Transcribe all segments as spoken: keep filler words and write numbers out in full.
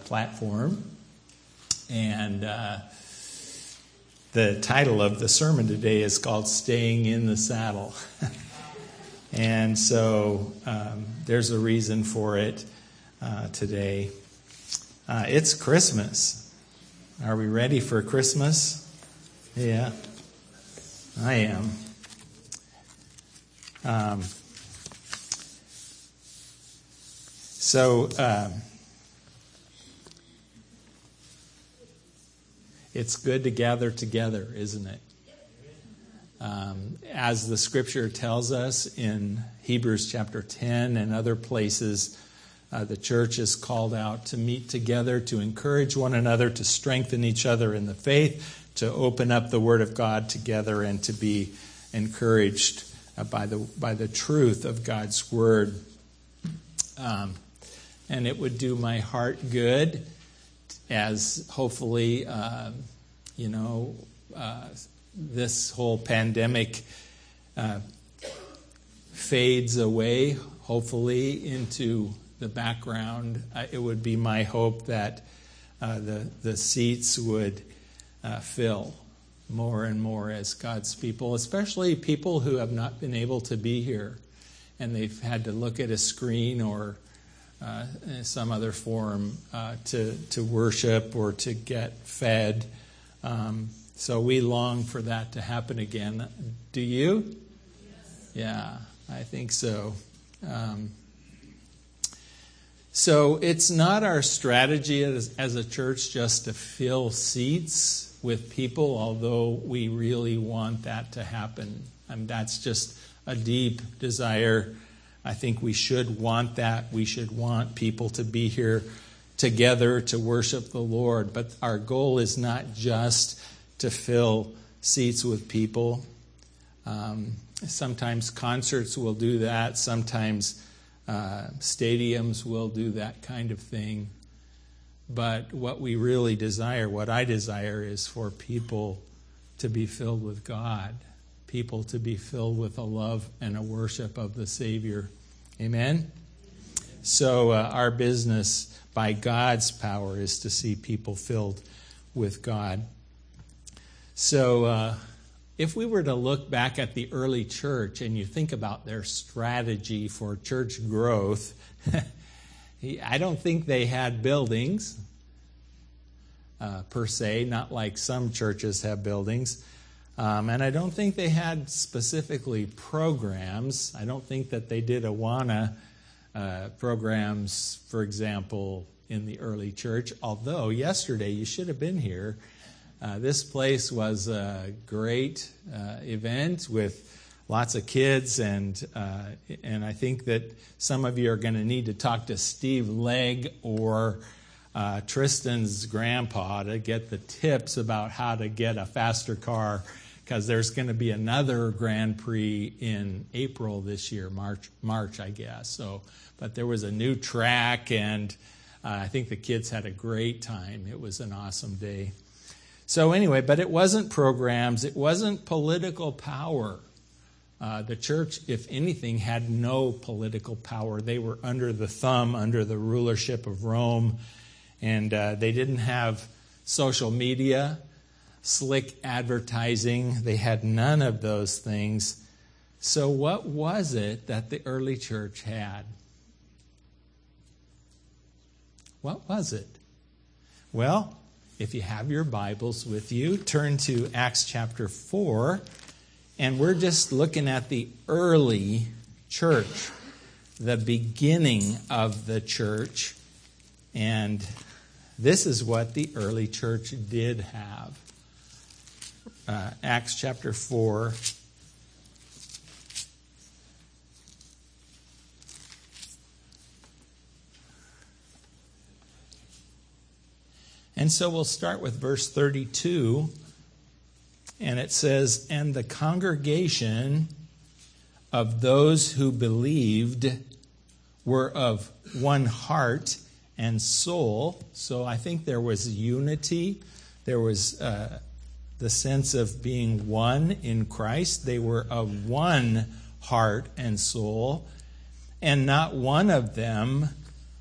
platform. And uh, the title of the sermon today is called Staying in the Saddle. And so um, there's a reason for it uh, today. Uh, it's Christmas. Are we ready for Christmas? Yeah, I am. Um, so um, it's good to gather together, isn't it? Um, as the scripture tells us in Hebrews chapter ten and other places, uh, the church is called out to meet together, to encourage one another, to strengthen each other in the faith, to open up the Word of God together, and to be encouraged uh, by the by the truth of God's Word. Um, and it would do my heart good as hopefully, uh, you know, uh, this whole pandemic uh, fades away, hopefully, into the background. Uh, it would be my hope that uh, the, the seats would uh, fill more and more as God's people, especially people who have not been able to be here and they've had to look at a screen or uh, some other form uh, to, to worship or to get fed. Um, So we long for that to happen again. Do you? Yes. Yeah, I think so. Um, so it's not our strategy as, as a church just to fill seats with people, although we really want that to happen. And that's just a deep desire. I think we should want that. We should want people to be here together to worship the Lord. But our goal is not just to fill seats with people. Um, sometimes concerts will do that. Sometimes uh, stadiums will do that kind of thing. But what we really desire, what I desire, is for people to be filled with God. People to be filled with a love and a worship of the Savior. Amen? So uh, our business, by God's power, is to see people filled with God. So uh, if we were to look back at the early church and you think about their strategy for church growth, I don't think they had buildings uh, per se, not like some churches have buildings. Um, and I don't think they had specifically programs. I don't think that they did Awana uh, programs, for example, in the early church. Although yesterday you should have been here. Uh, this place was a great uh, event with lots of kids, and uh, and I think that some of you are going to need to talk to Steve Legg or uh, Tristan's grandpa to get the tips about how to get a faster car, because there's going to be another Grand Prix in April this year, March, March, I guess. So, but there was a new track, and uh, I think the kids had a great time. It was an awesome day. So anyway, but it wasn't programs. It wasn't political power. Uh, the church, if anything, had no political power. They were under the thumb, under the rulership of Rome. And uh, they didn't have social media, slick advertising. They had none of those things. So what was it that the early church had? What was it? Well, if you have your Bibles with you, turn to Acts chapter four, and we're just looking at the early church, the beginning of the church, and this is what the early church did have. Uh, Acts chapter four. And so we'll start with verse thirty-two, and it says, "And the congregation of those who believed were of one heart and soul." So I think there was unity. There was uh, the sense of being one in Christ. They were of one heart and soul, and not one of them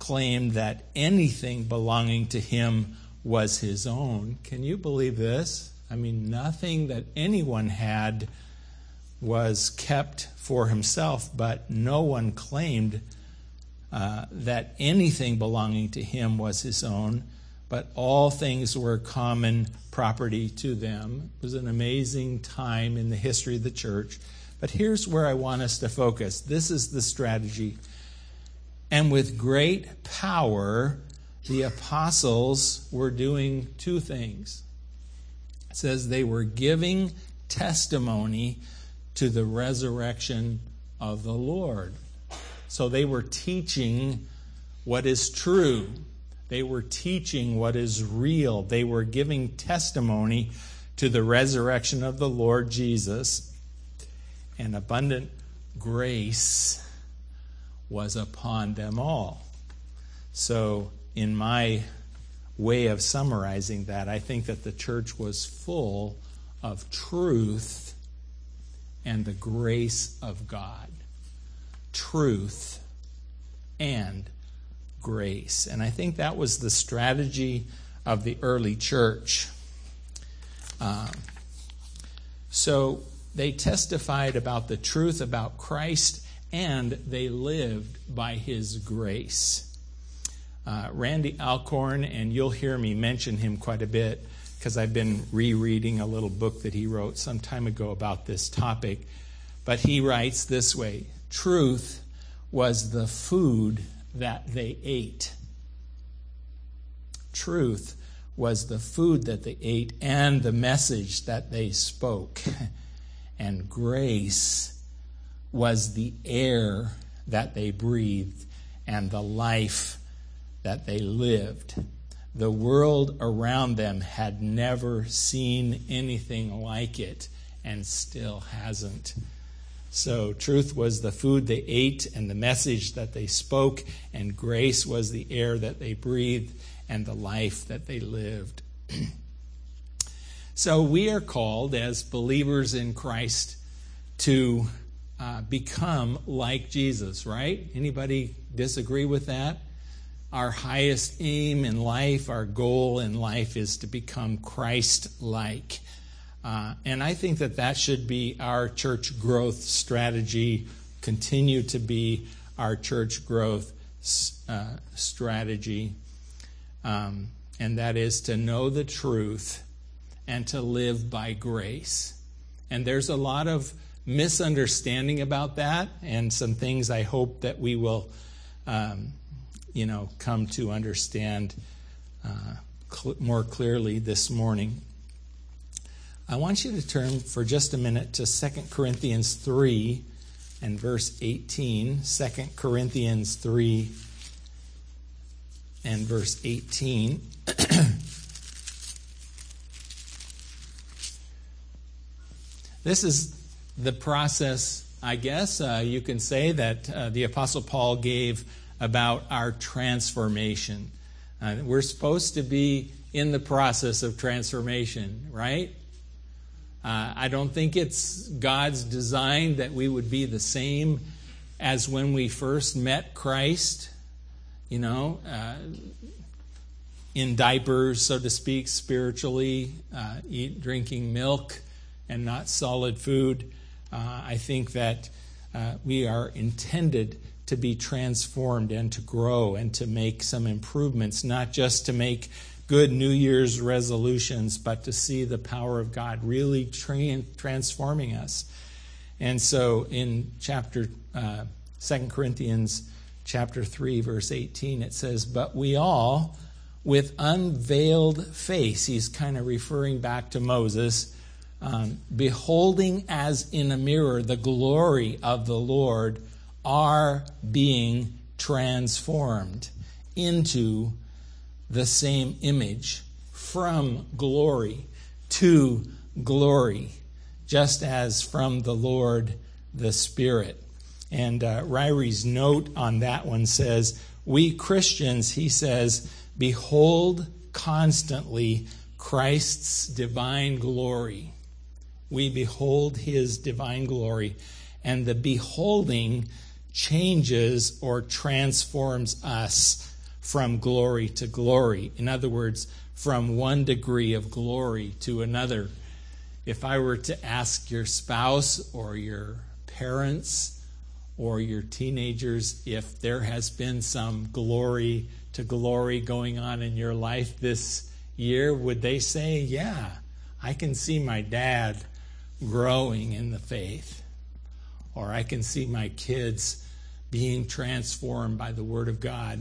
claimed that anything belonging to him was his own. Can you believe this? I mean, nothing that anyone had was kept for himself, but no one claimed uh, that anything belonging to him was his own, but all things were common property to them. It was an amazing time in the history of the church. But here's where I want us to focus. This is the strategy. And with great power, the apostles were doing two things. It says they were giving testimony to the resurrection of the Lord. So they were teaching what is true. They were teaching what is real. They were giving testimony to the resurrection of the Lord Jesus. And abundant grace was upon them all. So in my way of summarizing that, I think that the church was full of truth and the grace of God. Truth and grace. And I think that was the strategy of the early church. Um, so they testified about the truth about Christ, and they lived by his grace. Uh, Randy Alcorn, and you'll hear me mention him quite a bit because I've been rereading a little book that he wrote some time ago about this topic. But he writes this way: truth was the food that they ate. Truth was the food that they ate and the message that they spoke. And grace was the air that they breathed and the life that they lived. The world around them had never seen anything like it and still hasn't. So truth was the food they ate and the message that they spoke, and grace was the air that they breathed and the life that they lived. So we are called as believers in Christ to uh, become like Jesus, right? Anybody disagree with that? Our highest aim in life, our goal in life is to become Christ-like. Uh, and I think that that should be our church growth strategy, continue to be our church growth uh, strategy. Um, and that is to know the truth and to live by grace. And there's a lot of misunderstanding about that, and some things I hope that we will, um, you know, come to understand uh, cl- more clearly this morning. I want you to turn for just a minute to Second Corinthians three and verse eighteen. Second Corinthians three and verse eighteen. This is the process, I guess, uh, you can say, that uh, the Apostle Paul gave about our transformation. Uh, we're supposed to be in the process of transformation, right? Uh, I don't think it's God's design that we would be the same as when we first met Christ, you know, uh, in diapers, so to speak, spiritually, uh, eat, drinking milk and not solid food. Uh, I think that uh, we are intended to be transformed and to grow and to make some improvements, not just to make good New Year's resolutions, but to see the power of God really tra- transforming us. And so in chapter uh, Second Corinthians chapter three, verse eighteen, it says, "But we all, with unveiled face," he's kind of referring back to Moses, um, "beholding as in a mirror the glory of the Lord, are being transformed into the same image, from glory to glory, just as from the Lord the Spirit." And uh, Ryrie's note on that one says, "We Christians," he says, "behold constantly Christ's divine glory." We behold his divine glory, and the beholding changes or transforms us from glory to glory. In other words, from one degree of glory to another. If I were to ask your spouse or your parents or your teenagers if there has been some glory to glory going on in your life this year, would they say, yeah, I can see my dad growing in the faith, or I can see my kids being transformed by the Word of God?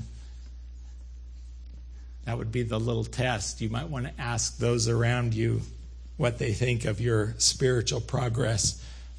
That would be the little test. You might want to ask those around you what they think of your spiritual progress.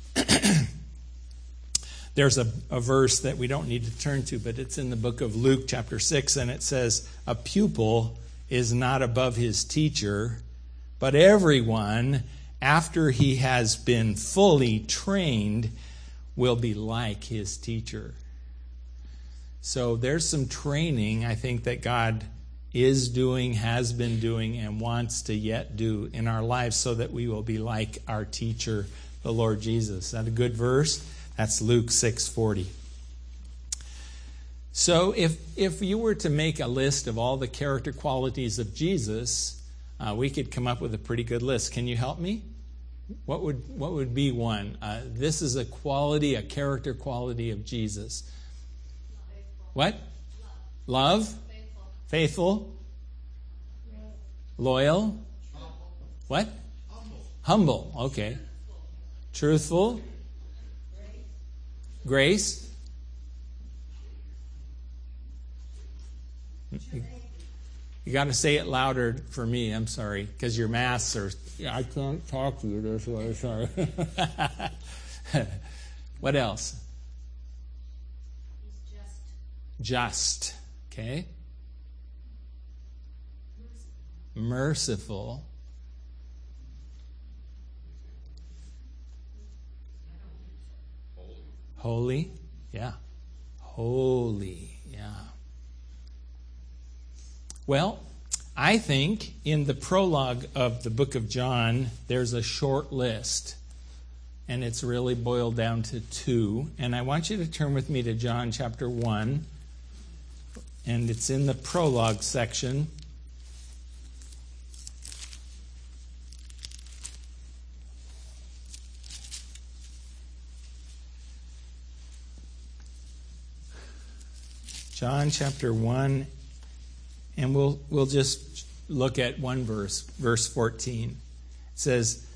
There's a, a verse that we don't need to turn to, but it's in the book of Luke chapter six, and it says, a pupil is not above his teacher, but everyone, after he has been fully trained, will be like his teacher. So there's some training, I think, that God is doing, has been doing, and wants to yet do in our lives so that we will be like our teacher, the Lord Jesus. Is that a good verse? That's Luke six forty. So if if you were to make a list of all the character qualities of Jesus, uh, we could come up with a pretty good list. Can you help me? What would what would be one? Uh, this is a quality, a character quality of Jesus. Faithful. What? Love. Love? Faithful. Faithful. Loyal. Humble. What? Humble. Humble. Okay. Truthful. Grace. You got to say it louder for me. I'm sorry, because your masks are. I can't talk to you this way. Sorry. What else? He's just. Just. Okay. Merciful. Holy. Yeah. Holy. Yeah. Well, I think in the prologue of the book of John, there's a short list. And it's really boiled down to two. And I want you to turn with me to John chapter one. And it's in the prologue section. John chapter one, and we'll we'll just look at one verse, verse fourteen. It says,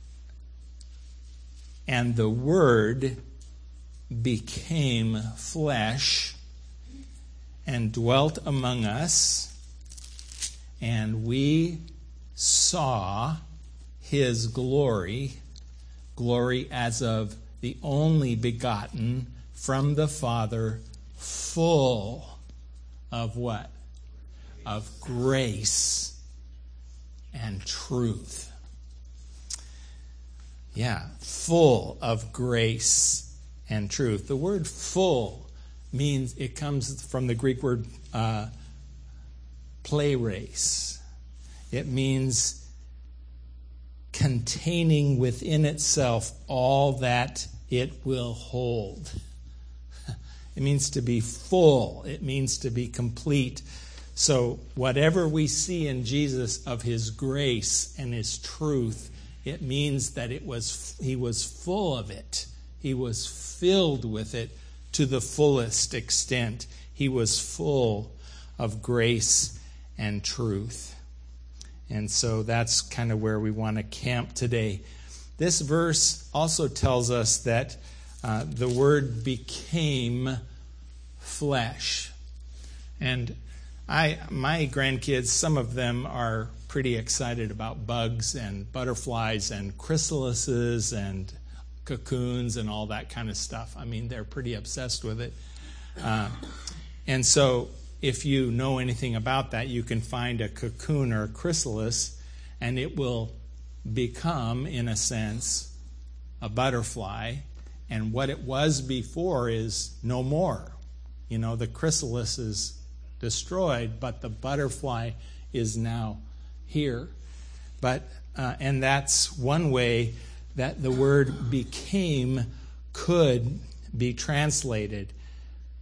"And the Word became flesh and dwelt among us, and we saw his glory, glory as of the only begotten from the Father, full of what? Of grace and truth." Yeah, full of grace and truth. The word full means, it comes from the Greek word uh, pleres. It means containing within itself all that it will hold. It means to be full. It means to be complete. So whatever we see in Jesus of his grace and his truth, it means that it was he was full of it. He was filled with it to the fullest extent. He was full of grace and truth. And so that's kind of where we want to camp today. This verse also tells us that Uh, the Word became flesh. And I, my grandkids, some of them are pretty excited about bugs and butterflies and chrysalises and cocoons and all that kind of stuff. I mean, they're pretty obsessed with it. Uh, and so if you know anything about that, you can find a cocoon or a chrysalis, and it will become, in a sense, a butterfly. And what it was before is no more. You know, the chrysalis is destroyed, but the butterfly is now here. But uh, and that's one way that the word became could be translated.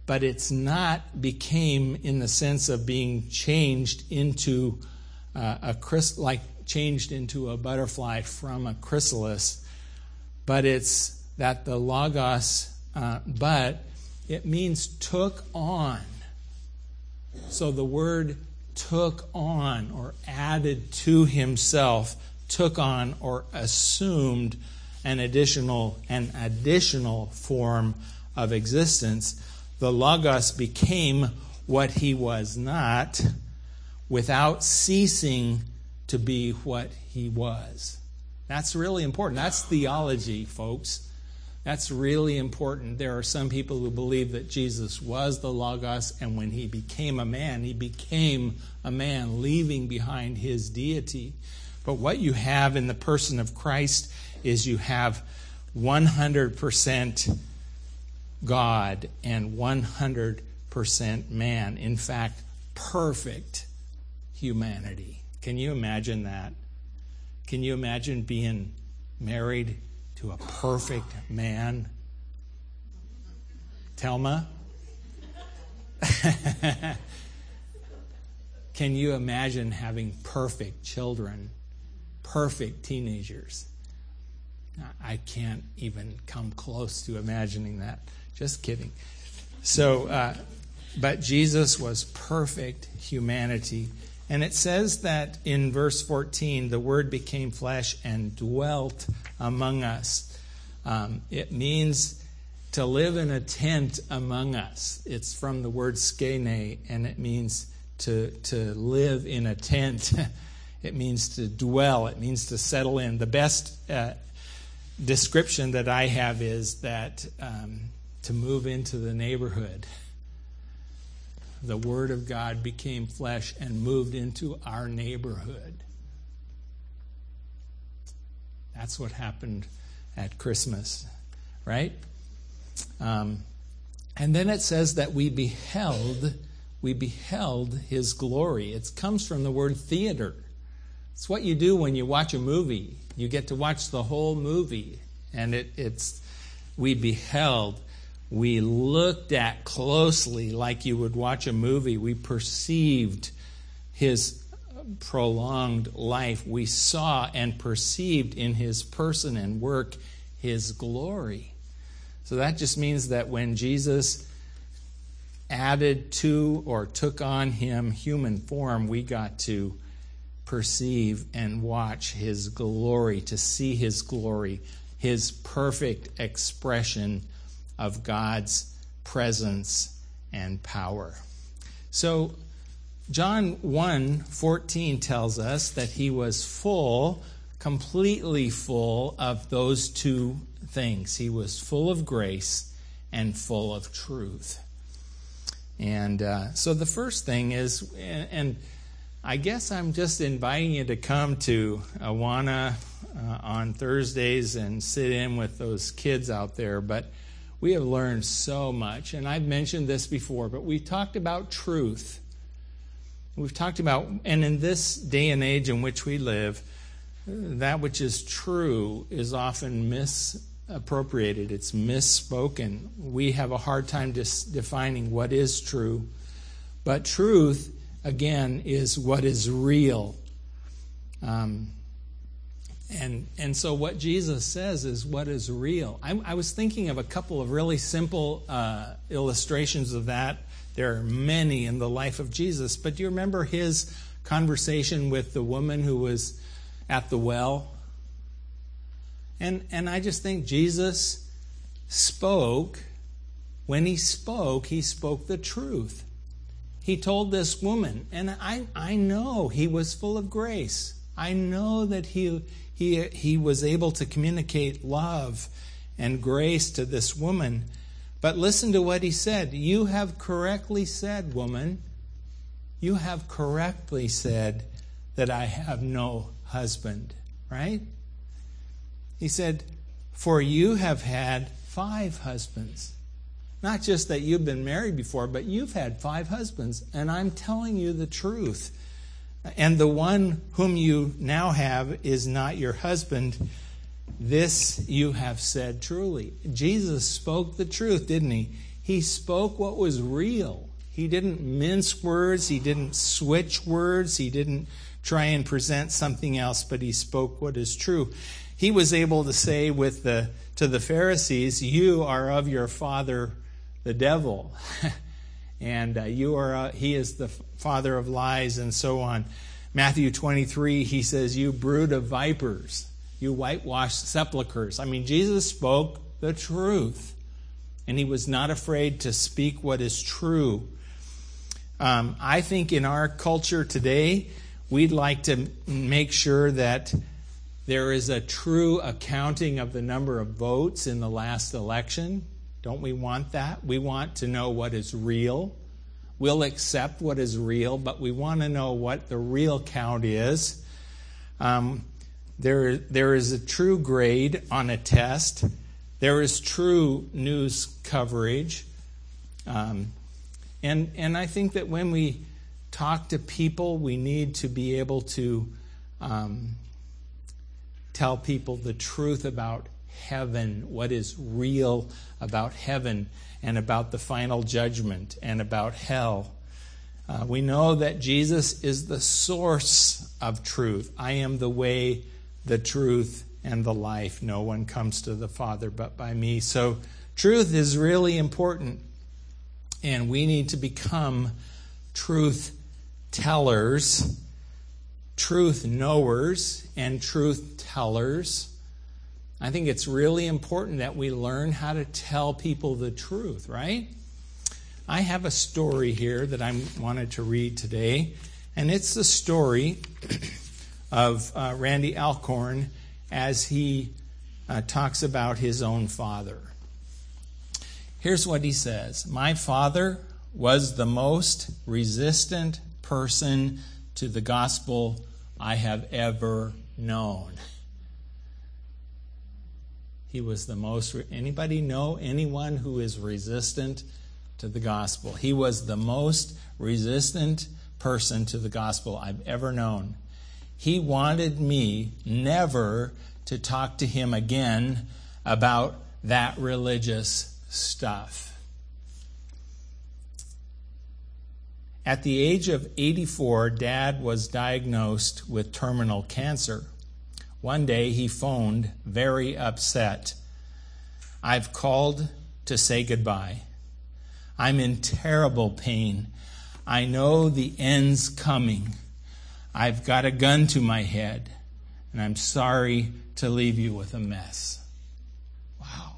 but it's not became in the sense of being changed into uh, a chris like changed into a butterfly from a chrysalis, but it's that the logos, uh, but it means took on. So the word took on or added to himself, took on or assumed an additional an additional form of existence. The Logos became what he was not without ceasing to be what he was. That's really important. That's theology, folks. That's really important. There are some people who believe that Jesus was the Logos, and when he became a man, he became a man, leaving behind his deity. But what you have in the person of Christ is you have one hundred percent God and one hundred percent man. In fact, perfect humanity. Can you imagine that? Can you imagine being married to a perfect man? Telma? Can you imagine having perfect children, perfect teenagers? I can't even come close to imagining that. Just kidding. So, uh, but Jesus was perfect humanity. And it says that in verse fourteen, the Word became flesh and dwelt among us. Um, it means to live in a tent among us. It's from the word skene, and it means to, to live in a tent. It means to dwell. It means to settle in. The best uh, description that I have is that um, to move into the neighborhood. The Word of God became flesh and moved into our neighborhood. That's what happened at Christmas, right? Um, and then it says that we beheld, we beheld His glory. It comes from the word theater. It's what you do when you watch a movie. You get to watch the whole movie, and it, it's we beheld. We looked at closely like you would watch a movie. We perceived his prolonged life. We saw and perceived in his person and work his glory. So that just means that when Jesus added to or took on him human form, we got to perceive and watch his glory, to see his glory, his perfect expression of God's presence and power. So John one fourteen tells us that he was full, completely full of those two things. He was full of grace and full of truth. And uh, so the first thing is, and, and I guess I'm just inviting you to come to Awana uh, on Thursdays and sit in with those kids out there, but we have learned so much, and I've mentioned this before, but we talked about truth. We've talked about, and in this day and age in which we live, that which is true is often misappropriated. It's misspoken. We have a hard time dis- defining what is true. But truth, again, is what is real. Um, And and so what Jesus says is what is real. I, I was thinking of a couple of really simple uh, illustrations of that. There are many in the life of Jesus. But do you remember his conversation with the woman who was at the well? And and I just think Jesus spoke. When he spoke, he spoke the truth. He told this woman, and I, I know he was full of grace. I know that he... He, he was able to communicate love and grace to this woman. But listen to what he said. You have correctly said, woman, you have correctly said that I have no husband. Right? He said, for you have had five husbands. Not just that you've been married before, but you've had five husbands. And I'm telling you the truth. And the one whom you now have is not your husband. This you have said truly. Jesus spoke the truth, didn't he? He spoke what was real. He didn't mince words. He didn't switch words. He didn't try and present something else, but he spoke what is true. He was able to say with the to the Pharisees, "You are of your father, the devil, and uh, you are uh, he is the father of lies," and so on. Matthew twenty-three, he says, "You brood of vipers, you whitewashed sepulchres." I mean, Jesus spoke the truth, and he was not afraid to speak what is true. Um, I think in our culture today, we'd like to make sure that there is a true accounting of the number of votes in the last election. Don't we want that? We want to know what is real. We'll accept what is real, but we want to know what the real count is. Um, there, there is a true grade on a test. There is true news coverage. Um, and, and I think that when we talk to people, we need to be able to um, tell people the truth about heaven, what is real about heaven, and about the final judgment, and about hell. Uh, we know that Jesus is the source of truth. I am the way, the truth, and the life. No one comes to the Father but by me. So truth is really important, and we need to become truth tellers, truth knowers, and truth tellers. I think it's really important that we learn how to tell people the truth, right? I have a story here that I wanted to read today, and it's the story of uh, Randy Alcorn as he uh, talks about his own father. Here's what he says. "My father was the most resistant person to the gospel I have ever known." He was the most, anybody know anyone who is resistant to the gospel? He was the most resistant person to the gospel I've ever known. He wanted me never to talk to him again about that religious stuff. At the age of eighty-four, Dad was diagnosed with terminal cancer. One day he phoned, very upset. "I've called to say goodbye. I'm in terrible pain. I know the end's coming. I've got a gun to my head, and I'm sorry to leave you with a mess." Wow.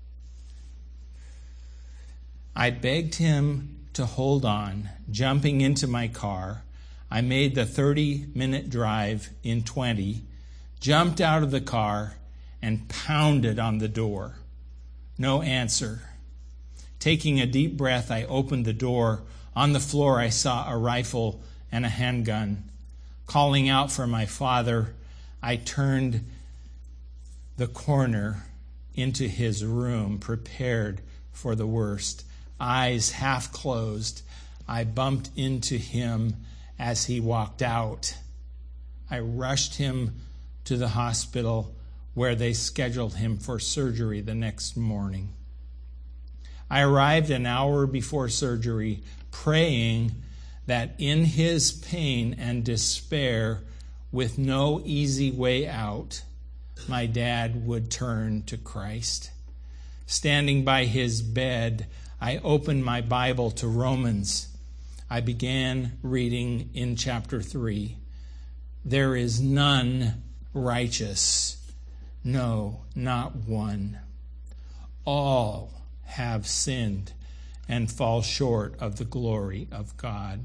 I begged him to hold on. Jumping into my car, I made the thirty-minute drive in twenty, jumped out of the car, and pounded on the door. No answer. Taking a deep breath, I opened the door. On the floor, I saw a rifle and a handgun. Calling out for my father, I turned the corner into his room, prepared for the worst. Eyes half closed, I bumped into him as he walked out. I rushed him to the hospital where they scheduled him for surgery the next morning. I arrived an hour before surgery, praying that in his pain and despair, with no easy way out, my dad would turn to Christ. Standing by his bed, I opened my Bible to Romans. I began reading in chapter three. "There is none righteous, no, not one. All have sinned and fall short of the glory of God."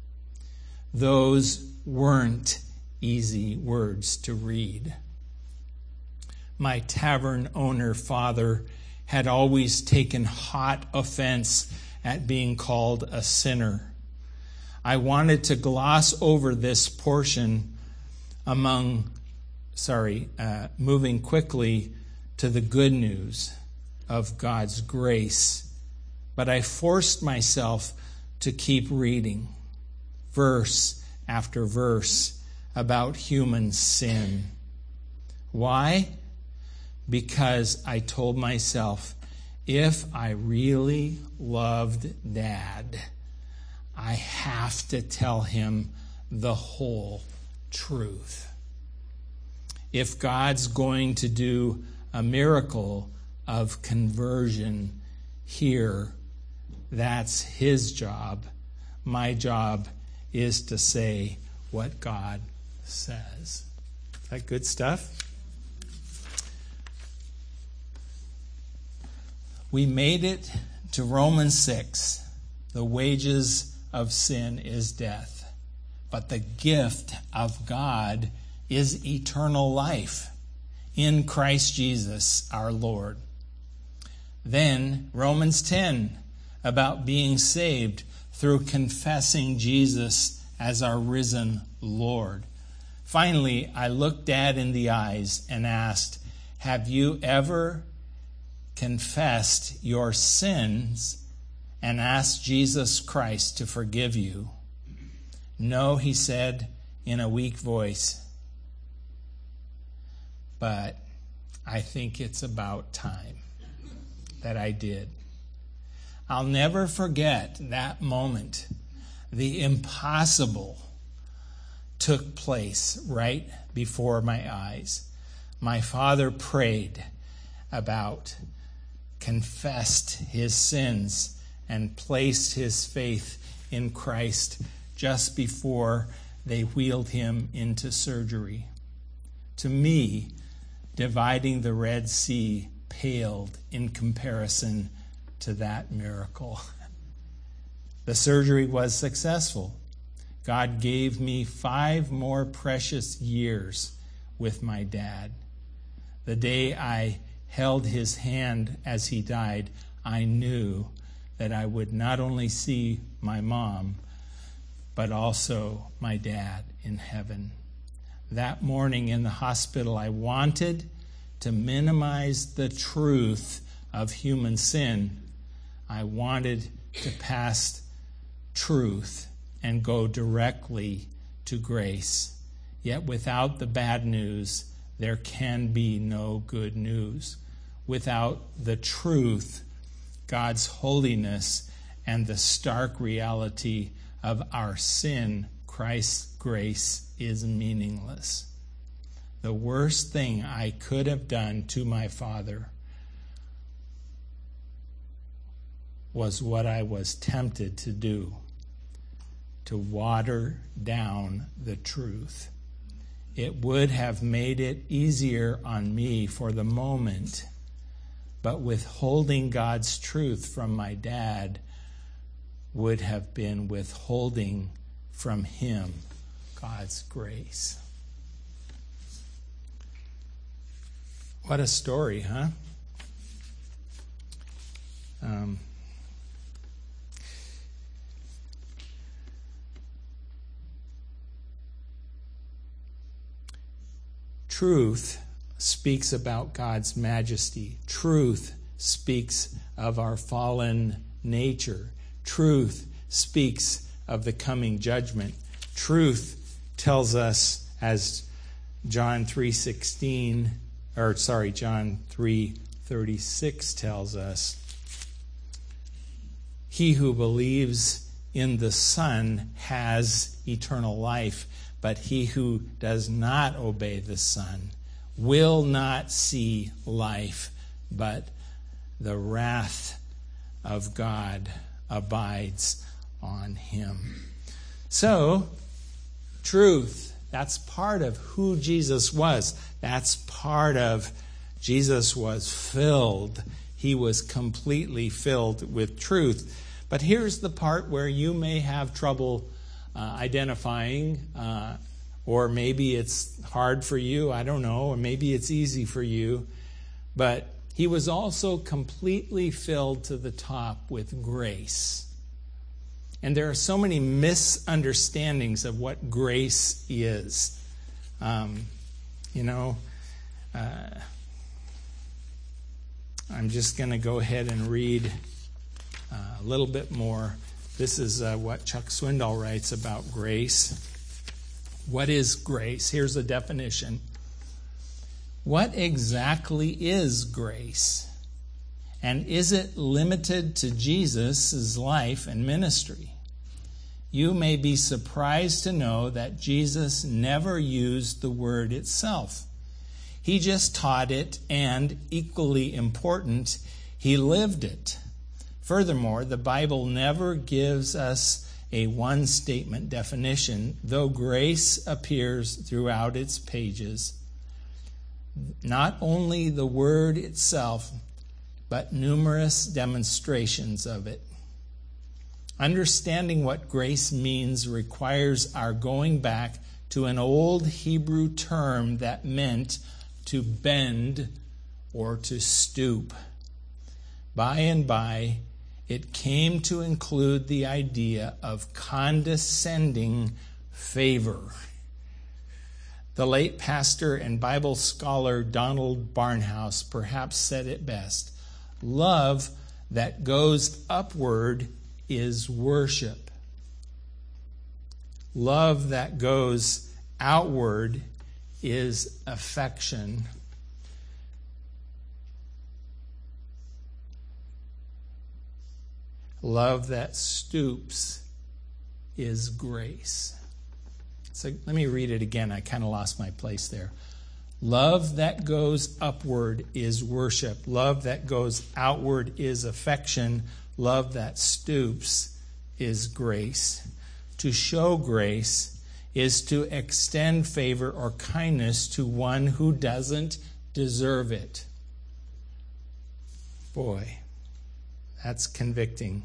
Those weren't easy words to read. My tavern owner father had always taken hot offense at being called a sinner. I wanted to gloss over this portion among Sorry, uh, moving quickly to the good news of God's grace. But I forced myself to keep reading, verse after verse, about human sin. Why? Because I told myself, if I really loved Dad, I have to tell him the whole truth. If God's going to do a miracle of conversion here, that's his job. My job is to say what God says. Is that good stuff? We made it to Romans six. The wages of sin is death, but the gift of God is eternal life in Christ Jesus our Lord. Then Romans ten, about being saved through confessing Jesus as our risen Lord. Finally, I looked Dad in the eyes and asked, have you ever confessed your sins and asked Jesus Christ to forgive you? No, he said in a weak voice, but I think it's about time that I did. I'll never forget that moment. The impossible took place right before my eyes. My father prayed about, confessed his sins, and placed his faith in Christ just before they wheeled him into surgery. To me, dividing the Red Sea paled in comparison to that miracle. The surgery was successful. God gave me five more precious years with my dad. The day I held his hand as he died, I knew that I would not only see my mom, but also my dad in heaven. That morning in the hospital, I wanted to minimize the truth of human sin. I wanted to pass truth and go directly to grace. Yet without the bad news, there can be no good news. Without the truth, God's holiness, and the stark reality of our sin, Christ's grace is meaningless. The worst thing I could have done to my father was what I was tempted to do, to water down the truth. It would have made it easier on me for the moment, but withholding God's truth from my dad would have been withholding from him God's grace. What a story, huh? Um, Truth speaks about God's majesty. Truth speaks of our fallen nature. Truth speaks of the coming judgment. Truth tells us, as John three sixteen, or sorry, John three thirty-six tells us, he who believes in the Son has eternal life, but he who does not obey the Son will not see life, but the wrath of God abides on him. So, truth, that's part of who Jesus was. That's part of Jesus was filled. He was completely filled with truth. But here's the part where you may have trouble Uh, identifying, uh, or maybe it's hard for you, I don't know, or maybe it's easy for you, but he was also completely filled to the top with grace. And there are so many misunderstandings of what grace is. Um, you know, uh, I'm just going to go ahead and read uh, a little bit more. This is uh, what Chuck Swindoll writes about grace. What is grace? Here's a definition. What exactly is grace? And is it limited to Jesus' life and ministry? You may be surprised to know that Jesus never used the word itself. He just taught it, and, equally important, he lived it. Furthermore, the Bible never gives us a one-statement definition, though grace appears throughout its pages. Not only the word itself, but numerous demonstrations of it. Understanding what grace means requires our going back to an old Hebrew term that meant to bend or to stoop. By and by, it came to include the idea of condescending favor. The late pastor and Bible scholar Donald Barnhouse perhaps said it best. Love that goes upward is worship. Love that goes outward is affection. Love that stoops is grace. So let me read it again. I kind of lost my place there. Love that goes upward is worship. Love that goes outward is affection. Love that stoops is grace. To show grace is to extend favor or kindness to one who doesn't deserve it. Boy, that's convicting.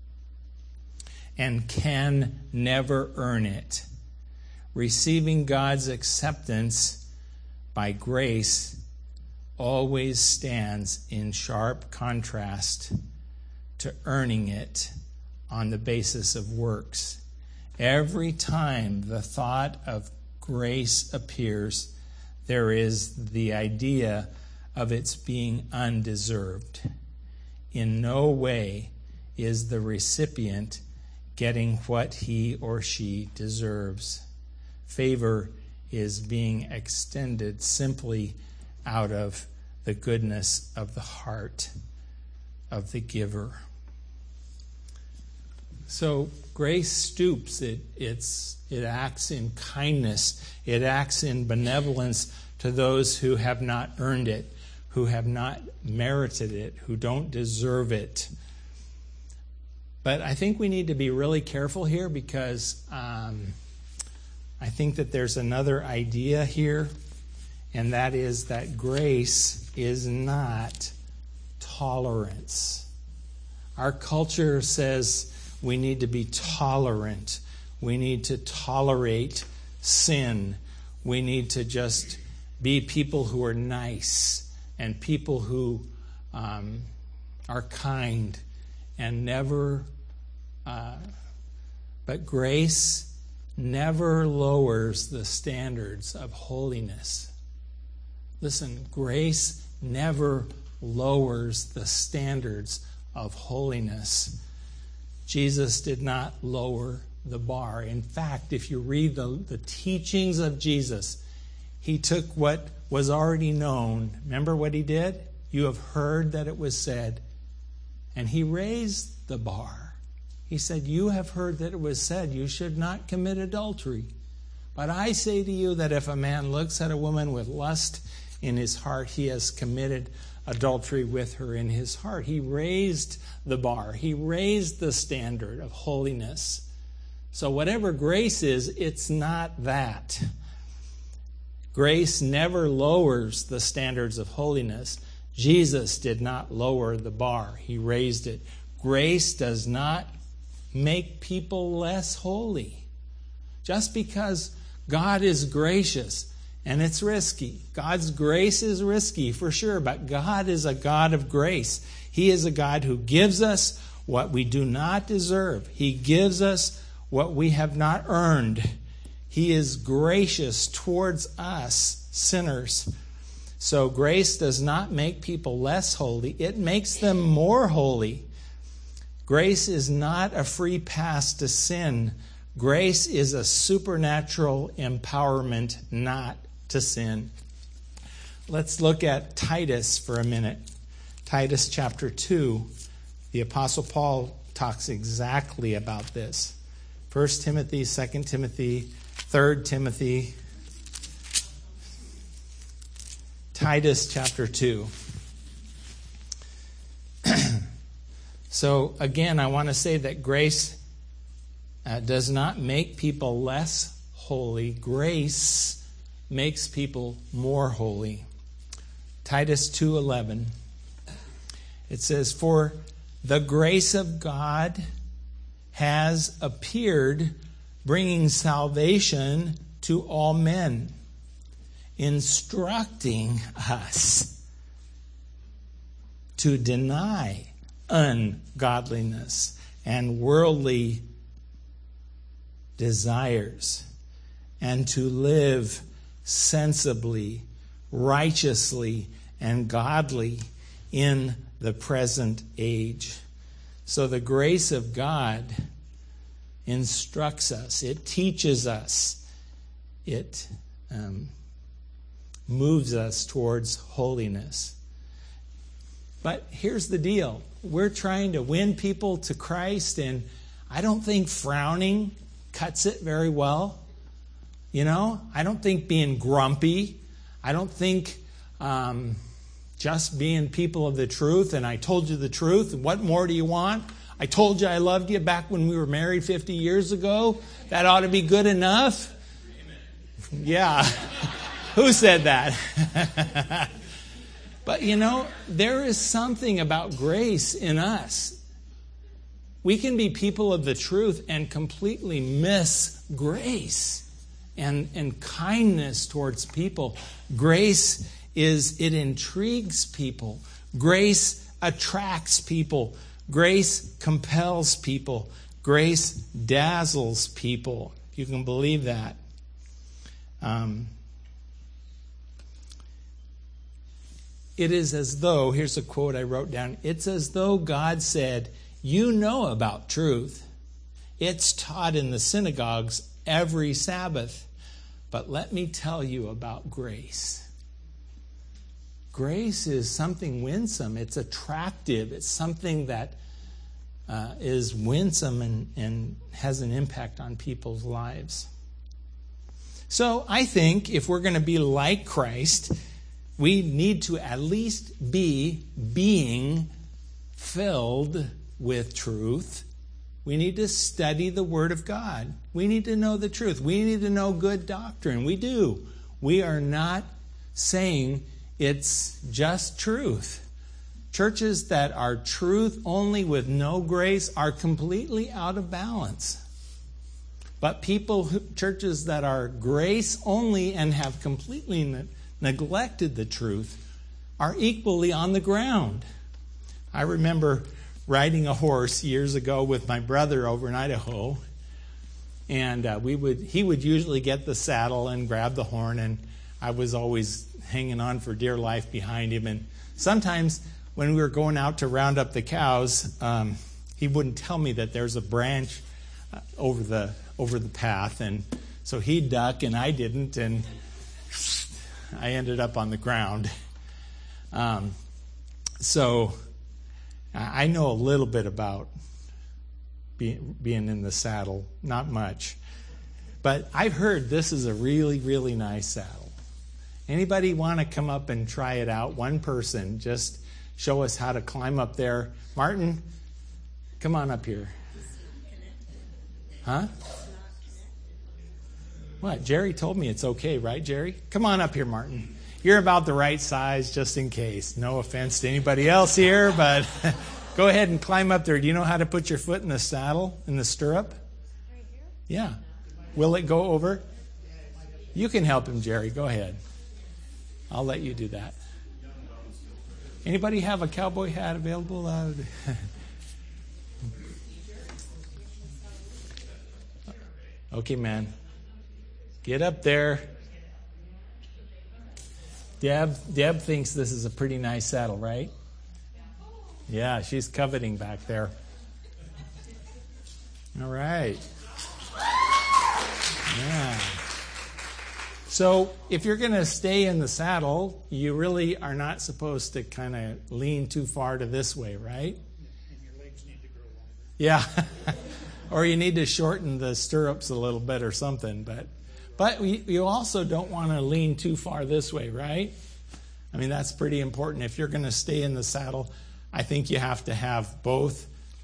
And can never earn it. Receiving God's acceptance by grace always stands in sharp contrast to earning it on the basis of works. Every time the thought of grace appears, there is the idea of its being undeserved. In no way is the recipient getting what he or she deserves. Favor is being extended simply out of the goodness of the heart of the giver. So grace stoops. It it's it acts in kindness. It acts in benevolence to those who have not earned it, who have not merited it, who don't deserve it. But I think we need to be really careful here because um, I think that there's another idea here, and that is that grace is not tolerance. Our culture says we need to be tolerant. We need to tolerate sin. We need to just be people who are nice and people who um, are kind and never, uh, but grace never lowers the standards of holiness. Listen, grace never lowers the standards of holiness. Jesus did not lower the bar. In fact, if you read the, the teachings of Jesus, he took what was already known. Remember what he did? You have heard that it was said. And he raised the bar. He said, you have heard that it was said, you should not commit adultery. But I say to you that if a man looks at a woman with lust in his heart, he has committed adultery with her in his heart. He raised the bar. He raised the standard of holiness. So whatever grace is, it's not that. Grace never lowers the standards of holiness. Jesus did not lower the bar. He raised it. Grace does not make people less holy. Just because God is gracious, and it's risky. God's grace is risky for sure, but God is a God of grace. He is a God who gives us what we do not deserve. He gives us what we have not earned. He is gracious towards us, sinners. So grace does not make people less holy. It makes them more holy. Grace is not a free pass to sin. Grace is a supernatural empowerment not to sin. Let's look at Titus for a minute. Titus chapter two, the Apostle Paul talks exactly about this. First Timothy, Second Timothy, Third Timothy, Titus chapter two. So again, I want to say that grace uh, does not make people less holy. Grace makes people more holy. Titus two eleven. It says, "For the grace of God has appeared, bringing salvation to all men, instructing us to deny ungodliness and worldly desires, and to live sensibly, righteously, and godly in the present age." So the grace of God instructs us. It teaches us. It um, moves us towards holiness. But here's the deal. We're trying to win people to Christ, and I don't think frowning cuts it very well. You know, I don't think being grumpy. I don't think um, just being people of the truth, and I told you the truth, and what more do you want? I told you I loved you back when we were married fifty years ago. That ought to be good enough. Amen. Yeah. Who said that? But you know, there is something about grace in us. We can be people of the truth and completely miss grace and, and kindness towards people. Grace is, it intrigues people. Grace attracts people. Grace compels people. Grace dazzles people. You can believe that. Um, it is as though, here's a quote I wrote down, it's as though God said, "You know about truth. It's taught in the synagogues every Sabbath. But let me tell you about grace." Grace is something winsome. It's attractive. It's something that uh, is winsome and, and has an impact on people's lives. So I think if we're going to be like Christ, we need to at least be being filled with truth. We need to study the Word of God. We need to know the truth. We need to know good doctrine. We do. We are not saying it's just truth. Churches that are truth only with no grace are completely out of balance. But people, who, churches that are grace only and have completely ne- neglected the truth are equally on the ground. I remember riding a horse years ago with my brother over in Idaho, and uh, we would he would usually get the saddle and grab the horn, and I was always hanging on for dear life behind him. And sometimes when we were going out to round up the cows, um, he wouldn't tell me that there's a branch uh, over the over the path, and so he'd duck and I didn't, and I ended up on the ground. Um, so I know a little bit about being, being in the saddle, not much. But I've heard this is a really, really nice saddle. Anybody want to come up and try it out? One person, just show us how to climb up there. Martin, come on up here. Huh? What? Jerry told me it's okay, right, Jerry? Come on up here, Martin. You're about the right size, just in case. No offense to anybody else here, but go ahead and climb up there. Do you know how to put your foot in the saddle, in the stirrup? Right here? Yeah. Will it go over? You can help him, Jerry. Go ahead. I'll let you do that. Anybody have a cowboy hat available? Uh, okay, man. Get up there. Deb, Deb thinks this is a pretty nice saddle, right? Yeah, she's coveting back there. All right. Yeah. So if you're going to stay in the saddle, you really are not supposed to kind of lean too far to this way, right? And your legs need to grow longer. Yeah. Or you need to shorten the stirrups a little bit or something. But but we, you also don't want to lean too far this way, right? I mean, that's pretty important. If you're going to stay in the saddle, I think you have to have both.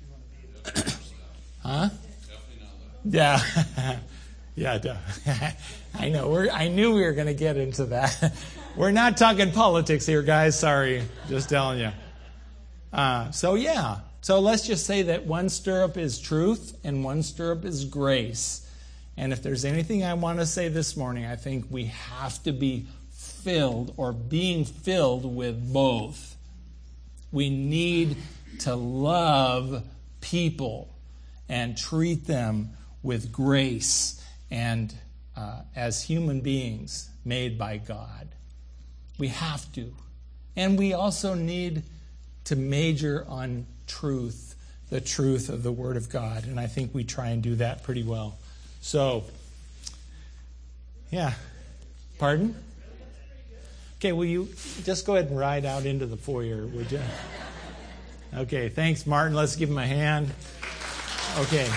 Huh? Yeah. Yeah, duh. I know. We're, I knew we were going to get into that. We're not talking politics here, guys. Sorry. Just telling you. Uh, so, yeah. So let's just say that one stirrup is truth and one stirrup is grace. And if there's anything I want to say this morning, I think we have to be filled or being filled with both. We need to love people and treat them with grace and uh, as human beings made by God. We have to. And we also need to major on truth, the truth of the Word of God. And I think we try and do that pretty well. So, yeah. Pardon? Okay, will you just go ahead and ride out into the foyer, would you? Okay, thanks, Martin. Let's give him a hand. Okay.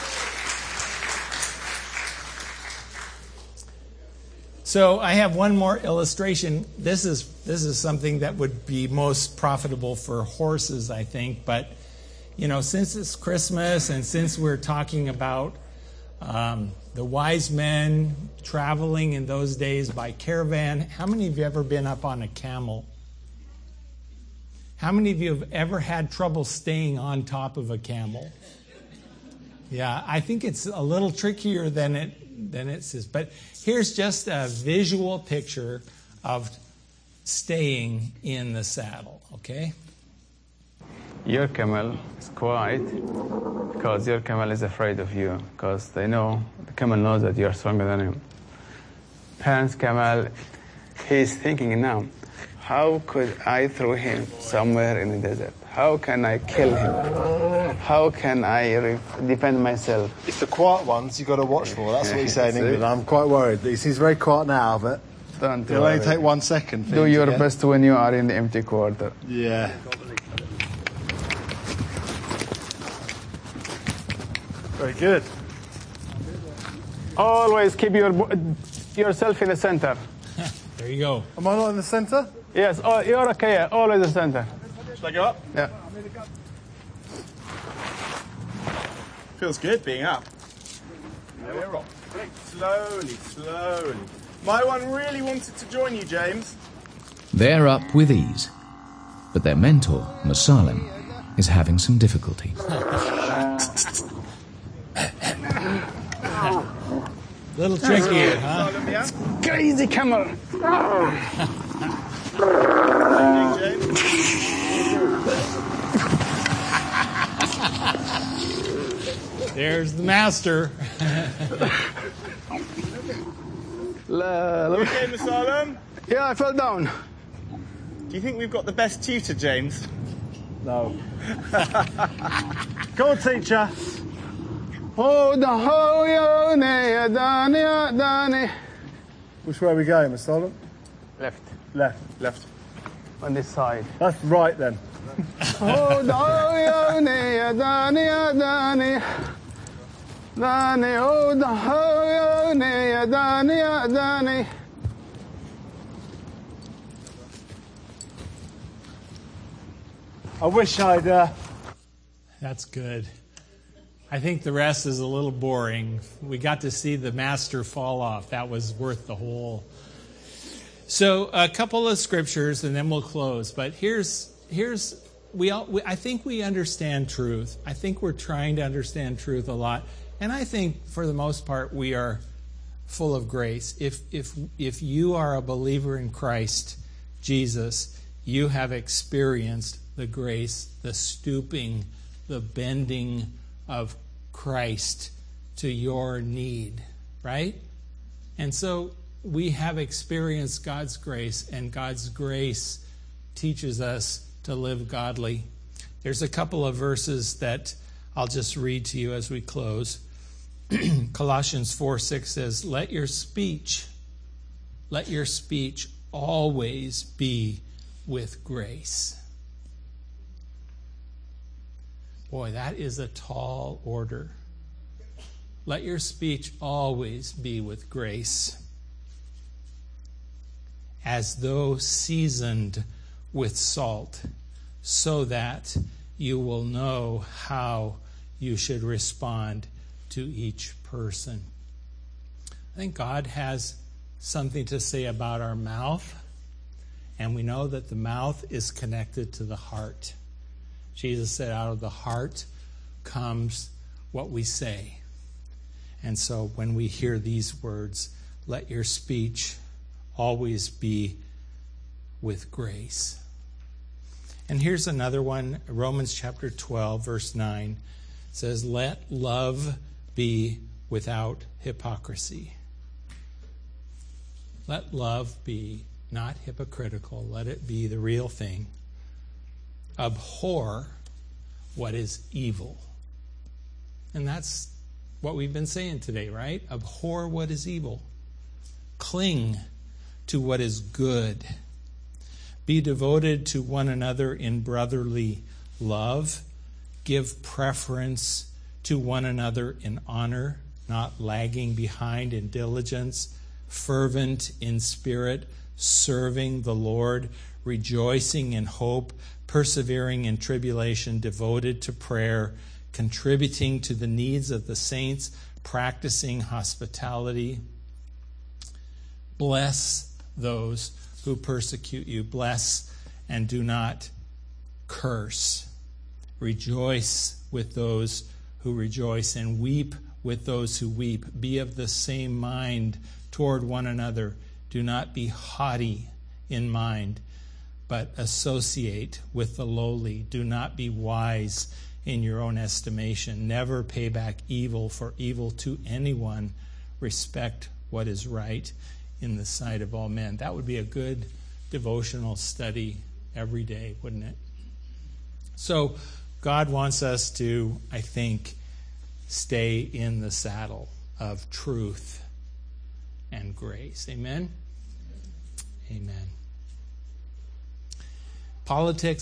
So I have one more illustration. This is this is something that would be most profitable for horses, I think. But, you know, since it's Christmas and since we're talking about um, the wise men traveling in those days by caravan, how many of you have ever been up on a camel? How many of you have ever had trouble staying on top of a camel? Yeah, I think it's a little trickier than it than it says. But here's just a visual picture of staying in the saddle, okay? Your camel is quiet because your camel is afraid of you, because they know, the camel knows that you're stronger than him. Parents' camel, he's thinking now, how could I throw him somewhere in the desert? How can I kill him? How can I re- defend myself? It's the quiet ones you've got to watch for. That's what he's saying in See? England. I'm quite worried. He seems very quiet now, but Don't it'll worry. only take one second. for Do him to your get- best when you are in the empty quarter. Yeah. Very good. Always keep your bo- yourself in the center. There you go. Am I not in the centre? Yes, oh, you're okay. Yeah, always the center. Should I go up? Yeah. Feels good being up. Now we're off. Slowly, slowly. My one really wanted to join you, James. They're up with ease, but their mentor, Musalim, is having some difficulty. Little tricky, huh? Follow me up. Crazy camel. James. There's the master. La- la- Okay, Musalam. Yeah, I fell down. Do you think we've got the best tutor, James? No. Go on, teacher. Oh, the ho yo ne dani dani. Which way are we going, Musalam? Left, Left. Left. on this side. That's right then. Oh, the ho yo ne dani dani. Dani, oh, the ho yo ne dani dani. I wish I'd. Uh... That's good. I think the rest is a little boring. We got to see the master fall off. That was worth the whole. So a couple of scriptures, and then we'll close. But here's here's we, all, we I think we understand truth. I think we're trying to understand truth a lot, and I think for the most part we are full of grace. If if if you are a believer in Christ Jesus, you have experienced the grace, the stooping, the bending of Christ to your need, right? And so we have experienced God's grace, and God's grace teaches us to live godly. There's a couple of verses that I'll just read to you as we close. Colossians four six says, "Let your speech let your speech always be with grace. Boy, that is a tall order. Let your speech always be with grace, as though seasoned with salt, so that you will know how you should respond to each person. I think God has something to say about our mouth, and we know that the mouth is connected to the heart. Jesus said, out of the heart comes what we say. And so when we hear these words, let your speech always be with grace. And here's another one, Romans chapter twelve, verse nine says, let love be without hypocrisy. Let love be not hypocritical. Let it be the real thing. Abhor what is evil. And that's what we've been saying today, right? Abhor what is evil. Cling to what is good. Be devoted to one another in brotherly love. Give preference to one another in honor, not lagging behind in diligence. Fervent in spirit, serving the Lord, rejoicing in hope, persevering in tribulation, devoted to prayer, contributing to the needs of the saints, practicing hospitality. Bless those who persecute you. Bless and do not curse. Rejoice with those who rejoice and weep with those who weep. Be of the same mind toward one another. Do not be haughty in mind, but associate with the lowly. Do not be wise in your own estimation. Never pay back evil for evil to anyone. Respect what is right in the sight of all men. That would be a good devotional study every day, wouldn't it? So God wants us to, I think, stay in the saddle of truth and grace. Amen? Amen. Politics